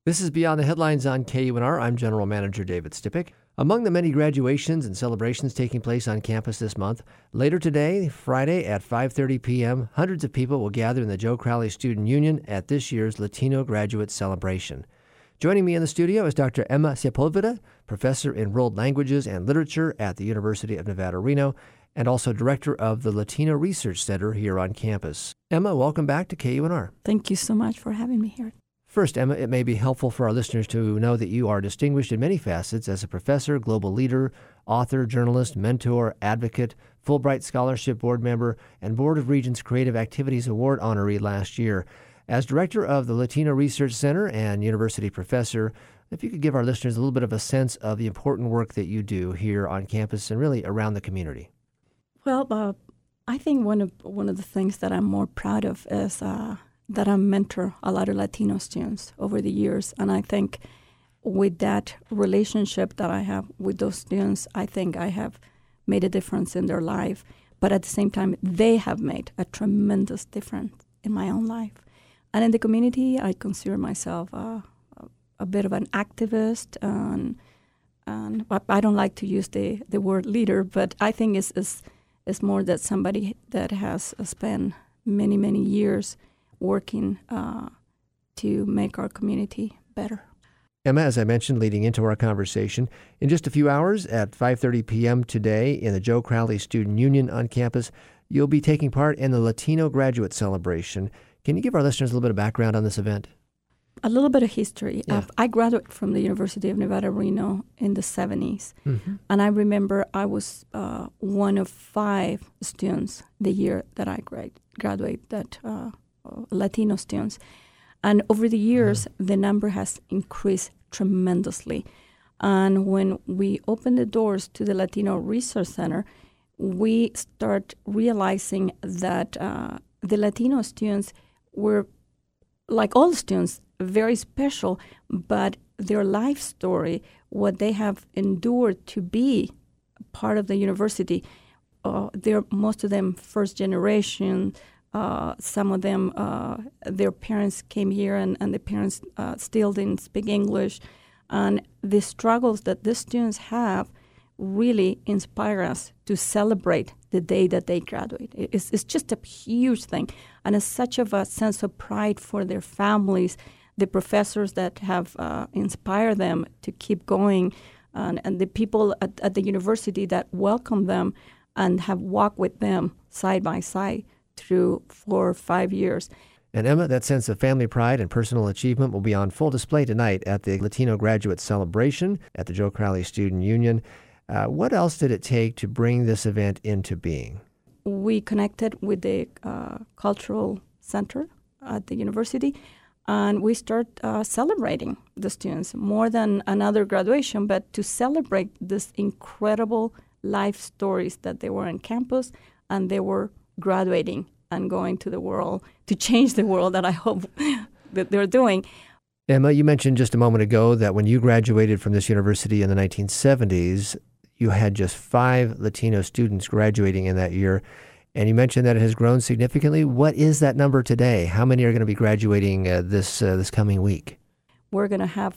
This is Beyond the Headlines on KUNR. I'm General Manager David Stipik. Among the many graduations and celebrations taking place on campus this month, later today, Friday at 5:30 p.m., hundreds of people will gather in the Joe Crowley Student Union at this year's Latino Graduate Celebration. Joining me in the studio is Dr. Emma Sepulveda, Professor in World Languages and Literature at the University of Nevada, Reno, and also Director of the Latino Research Center here on campus. Emma, welcome back to KUNR. Thank you so much for having me here. First, Emma, it may be helpful for our listeners to know that you are distinguished in many facets as a professor, global leader, author, journalist, mentor, advocate, Fulbright Scholarship Board member, and Board of Regents Creative Activities Award honoree last year. As director of the Latino Research Center and university professor, if you could give our listeners a little bit of a sense of the important work that you do here on campus and really around the community. Well, I think one of the things that I'm more proud of is that I mentor a lot of Latino students over the years. And I think with that relationship that I have with those students, I think I have made a difference in their life. But at the same time, they have made a tremendous difference in my own life. And in the community, I consider myself a bit of an activist. And I don't like to use the word leader, but I think it's more that somebody that has spent many, many years working to make our community better. Emma, as I mentioned leading into our conversation, in just a few hours at 5:30 p.m. today in the Joe Crowley Student Union on campus, you'll be taking part in the Latino Graduate Celebration. Can you give our listeners a little bit of background on this event? A little bit of history. Yeah. I graduated from the University of Nevada, Reno in the 70s. Mm-hmm. And I remember I was one of 5 students the year that I graduated, Latino students. And over the years, the number has increased tremendously. And when we opened the doors to the Latino Research Center, we start realizing that the Latino students were, like all students, very special, but their life story, what they have endured to be part of the university, they're most of them first generation. Some of them, their parents came here and the parents still didn't speak English. And the struggles that the students have really inspire us to celebrate the day that they graduate. It's just a huge thing. And it's such of a sense of pride for their families, the professors that have inspired them to keep going, and the people at the university that welcome them and have walked with them side by side through 4 or 5 years. And Emma, that sense of family pride and personal achievement will be on full display tonight at the Latino Graduate Celebration at the Joe Crowley Student Union. What else did it take to bring this event into being? We connected with the Cultural Center at the university, and we start celebrating the students more than another graduation, but to celebrate this incredible life stories that they were on campus and they were graduating and going to the world to change the world that I hope that they're doing. Emma, you mentioned just a moment ago that when you graduated from this university in the 1970s, you had just 5 Latino students graduating in that year. And you mentioned that it has grown significantly. What is that number today? How many are going to be graduating this coming week? We're going to have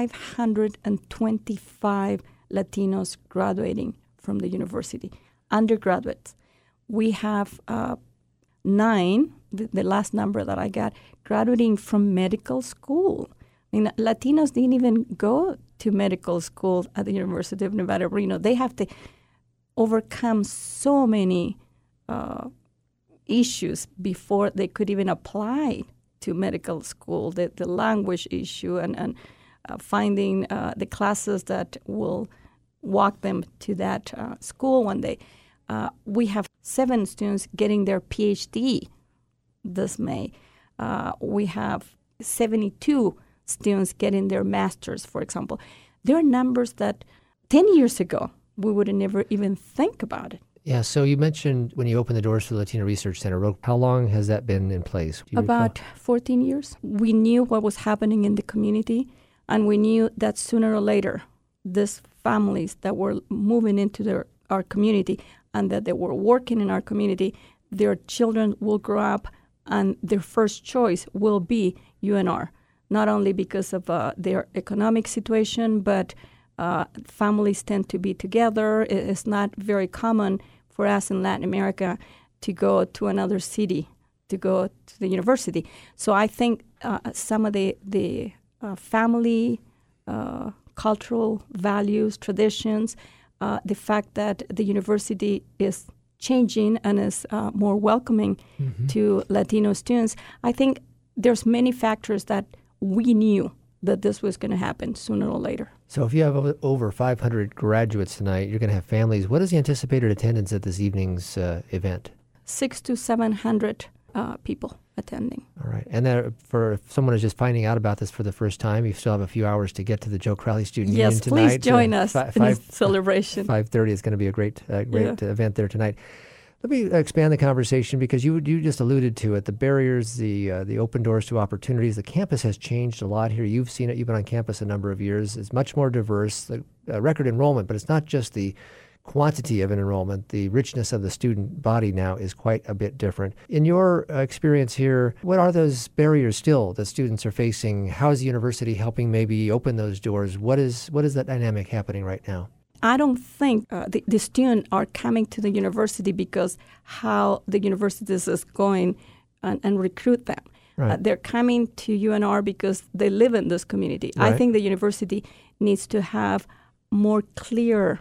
525 Latinos graduating from the university, undergraduates. We have 9, the last number that I got, graduating from medical school. I mean, Latinos didn't even go to medical school at the University of Nevada, Reno. They have to overcome so many issues before they could even apply to medical school, the language issue and finding the classes that will walk them to that school one day. We have 7 students getting their PhD this May. We have 72 students getting their master's, for example. There are numbers that 10 years ago we would have never even think about it. Yeah, so you mentioned when you opened the doors for the Latino Research Center, how long has that been in place? About 14 years. We knew what was happening in the community, and we knew that sooner or later, these families that were moving into our community and that they were working in our community, their children will grow up and their first choice will be UNR. not only because of their economic situation, but families tend to be together. It's not very common for us in Latin America to go to another city, to go to the university. So I think some of the family, cultural values, traditions, the fact that the university is changing and is more welcoming to Latino students, I think there's many factors that we knew that this was going to happen sooner or later. So if you have over 500 graduates tonight, you're going to have families. What is the anticipated attendance at this evening's event? 600 to 700 people attending. All right. And for if someone is just finding out about this for the first time, you still have a few hours to get to the Joe Crowley Student Union tonight. Yes, please join us in this celebration. 5:30 is going to be a great event there tonight. Let me expand the conversation because you just alluded to it. The barriers, the open doors to opportunities. The campus has changed a lot here. You've seen it. You've been on campus a number of years. It's much more diverse. The record enrollment, but it's not just the quantity of an enrollment. The richness of the student body now is quite a bit different. In your experience here, what are those barriers still that students are facing? How is the university helping maybe open those doors? What is that dynamic happening right now? I don't think the students are coming to the university because how the university is going and recruit them. Right. They're coming to UNR because they live in this community. Right. I think the university needs to have more clear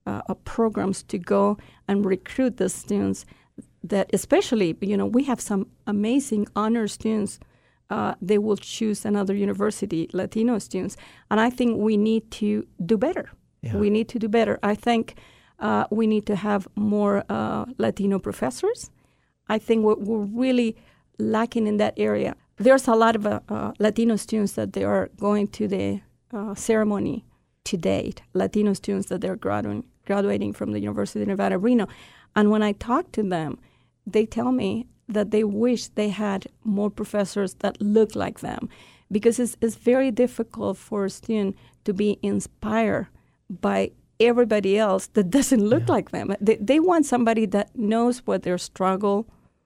programs to go and recruit the students that especially, we have some amazing honor students. They will choose another university, Latino students. And I think we need to do better. Yeah. We need to do better. I think we need to have more Latino professors. I think we're really lacking in that area. There's a lot of Latino students that they are going to the ceremony to date, Latino students that they're graduating from the University of Nevada, Reno. And when I talk to them, they tell me that they wish they had more professors that look like them because it's very difficult for a student to be inspired by everybody else that doesn't look like them. They want somebody that knows what their struggle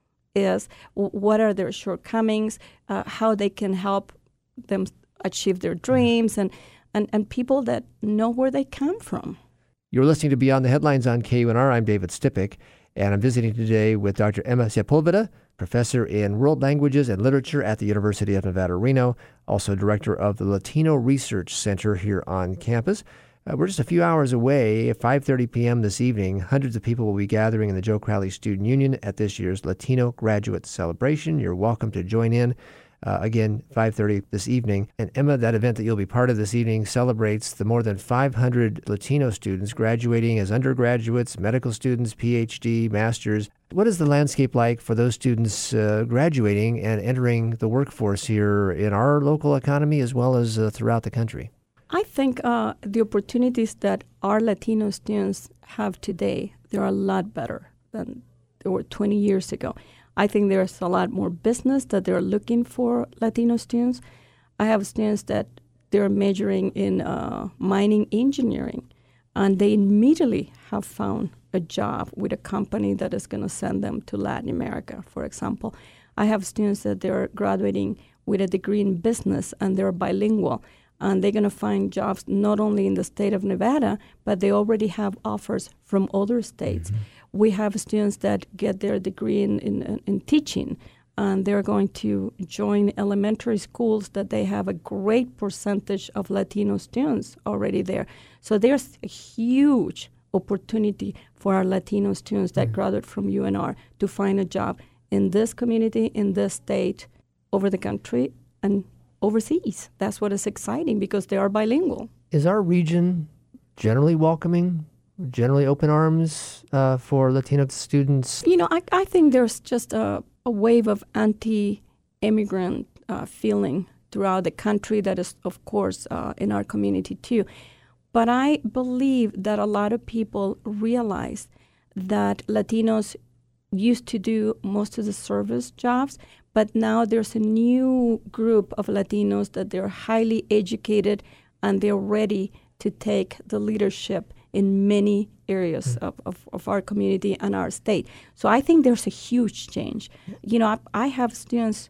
is, what are their shortcomings, how they can help them achieve their dreams, and people that know where they come from. You're listening to Beyond the Headlines on KUNR. I'm David Stipik, and I'm visiting today with Dr. Emma Sepulveda, professor in world languages and literature at the University of Nevada, Reno, also director of the Latino Research Center here on campus. We're just a few hours away. At 5:30 p.m. this evening, hundreds of people will be gathering in the Joe Crowley Student Union at this year's Latino Graduate Celebration. You're welcome to join in. Again, 5:30 this evening. And Emma, that event that you'll be part of this evening celebrates the more than 500 Latino students graduating as undergraduates, medical students, PhD, masters. What is the landscape like for those students graduating and entering the workforce here in our local economy as well as throughout the country? I think the opportunities that our Latino students have today, they're a lot better than they were 20 years ago. I think there's a lot more business that they're looking for Latino students. I have students that they're majoring in mining engineering, and they immediately have found a job with a company that is going to send them to Latin America, for example. I have students that they're graduating with a degree in business, and they're bilingual. And they're going to find jobs not only in the state of Nevada, but they already have offers from other states. Mm-hmm. We have students that get their degree in teaching, and they're going to join elementary schools that they have a great percentage of Latino students already there. So there's a huge opportunity for our Latino students that graduate from UNR to find a job in this community, in this state, over the country, and overseas. That's what is exciting because they are bilingual. Is our region generally welcoming, generally open arms for Latino students? I think there's just a wave of anti-immigrant feeling throughout the country that is, of course, in our community too. But I believe that a lot of people realize that Latinos used to do most of the service jobs, but now there's a new group of Latinos that they're highly educated and they're ready to take the leadership in many areas of our community and our state. So I think there's a huge change. I have students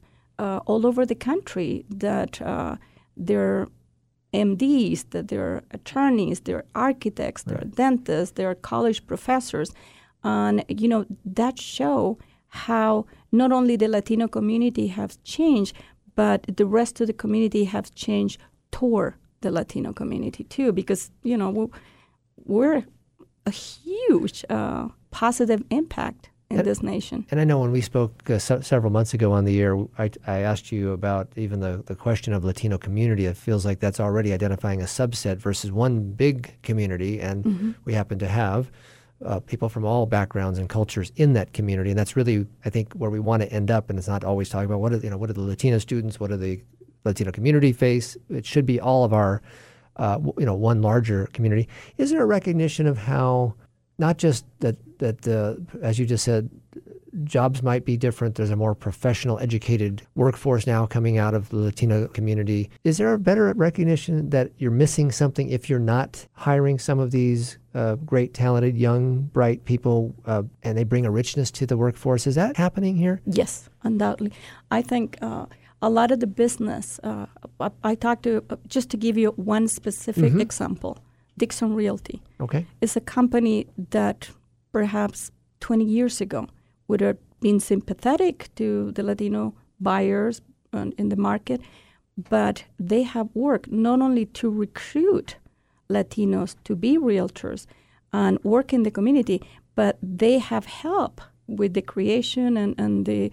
all over the country that they're MDs, that they're attorneys, they're architects, they're dentists, they're college professors. And, that show how not only the Latino community has changed, but the rest of the community has changed toward the Latino community too, because, we're a huge positive impact in this nation. And I know when we spoke several months ago on the air, I asked you about even the question of Latino community. It feels like that's already identifying a subset versus one big community, and we happen to have people from all backgrounds and cultures in that community, and that's really, I think, where we want to end up. And it's not always talking about what are the Latino students, what do the Latino community face. It should be all of our, one larger community. Is there a recognition of how, not just that as you just said, jobs might be different. There's a more professional, educated workforce now coming out of the Latino community. Is there a better recognition that you're missing something if you're not hiring some of these great, talented, young, bright people, and they bring a richness to the workforce? Is that happening here? Yes, undoubtedly. I think a lot of the business, I talked to, just to give you one specific example, Dixon Realty. Okay. It's a company that perhaps 20 years ago would have been sympathetic to the Latino buyers in the market, but they have worked not only to recruit Latinos to be realtors and work in the community, but they have helped with the creation and the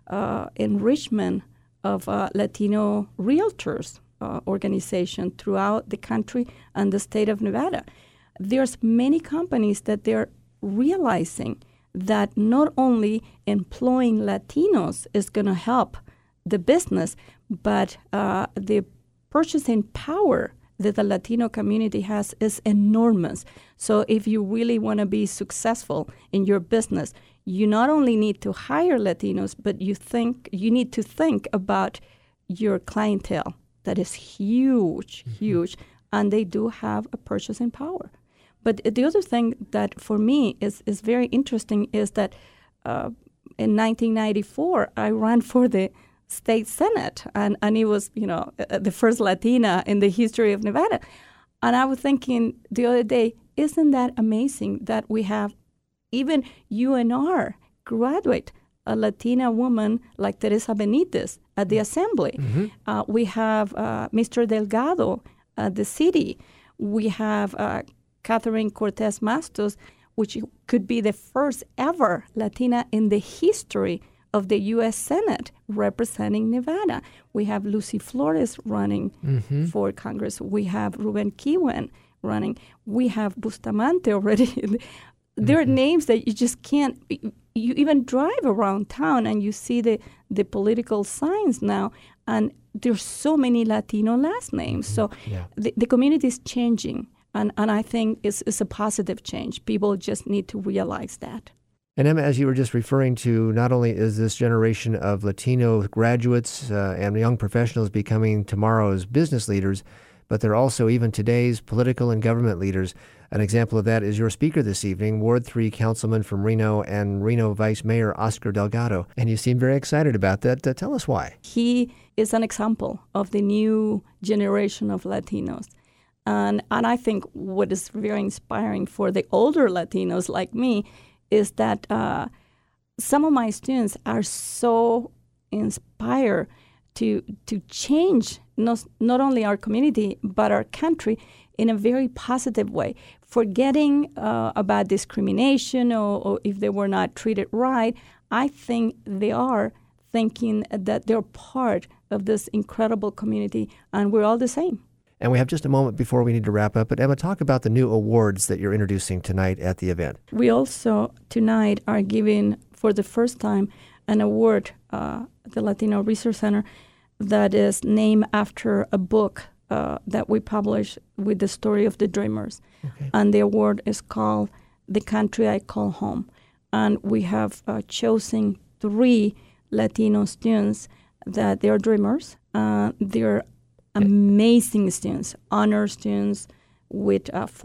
enrichment of Latino realtors organization throughout the country and the state of Nevada. There's many companies that they're realizing that not only employing Latinos is going to help the business, but the purchasing power that the Latino community has is enormous. So if you really want to be successful in your business, you not only need to hire Latinos, but you need to think about your clientele. That is huge, huge, and they do have a purchasing power. But the other thing that for me is very interesting is that in 1994, I ran for the state senate, and it was, the first Latina in the history of Nevada. And I was thinking the other day, isn't that amazing that we have even UNR graduate, a Latina woman like Teresa Benitez at the assembly. We have Mr. Delgado at the city. We have Catherine Cortez Mastos, which could be the first ever Latina in the history of the U.S. Senate representing Nevada. We have Lucy Flores running for Congress. We have Ruben Kiwen running. We have Bustamante already. There are names that you just can't. You even drive around town and you see the political signs now, and there's so many Latino last names. So the community is changing, and I think it's a positive change. People just need to realize that. And Emma, as you were just referring to, not only is this generation of Latino graduates and young professionals becoming tomorrow's business leaders, but they're also even today's political and government leaders. An example of that is your speaker this evening, Ward 3 Councilman from Reno and Reno Vice Mayor Oscar Delgado. And you seem very excited about that. Tell us why. He is an example of the new generation of Latinos. And I think what is very inspiring for the older Latinos like me is that some of my students are so inspired to change not only our community, but our country in a very positive way, forgetting about discrimination or if they were not treated right. I think they are thinking that they're part of this incredible community, and we're all the same. And we have just a moment before we need to wrap up. But Emma, talk about the new awards that you're introducing tonight at the event. We also tonight are giving, for the first time, an award at the Latino Research Center that is named after a book that we published with the story of the Dreamers. Okay. And the award is called The Country I Call Home. And we have chosen 3 Latino students that they're dreamers. They're amazing students, honor students with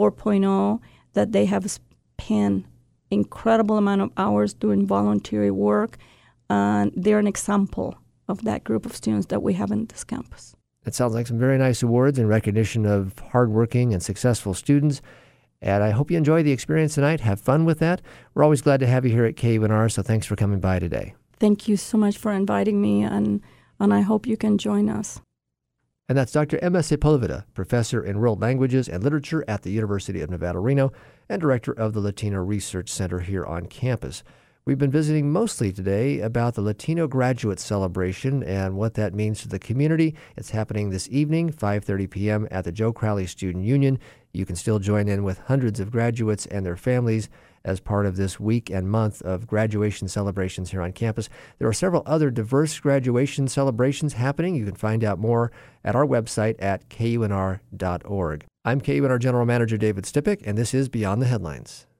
4.0, that they have spent incredible amount of hours doing voluntary work. And they're an example of that group of students that we have in this campus. It sounds like some very nice awards in recognition of hardworking and successful students. And I hope you enjoy the experience tonight. Have fun with that. We're always glad to have you here at KUNR, so thanks for coming by today. Thank you so much for inviting me, and I hope you can join us. And that's Dr. Emma Sepulveda, Professor in World Languages and Literature at the University of Nevada, Reno, and Director of the Latino Research Center here on campus. We've been visiting mostly today about the Latino Graduate Celebration and what that means to the community. It's happening this evening, 5:30 p.m. at the Joe Crowley Student Union. You can still join in with hundreds of graduates and their families as part of this week and month of graduation celebrations here on campus. There are several other diverse graduation celebrations happening. You can find out more at our website at kunr.org. I'm KUNR General Manager David Stipik, and this is Beyond the Headlines.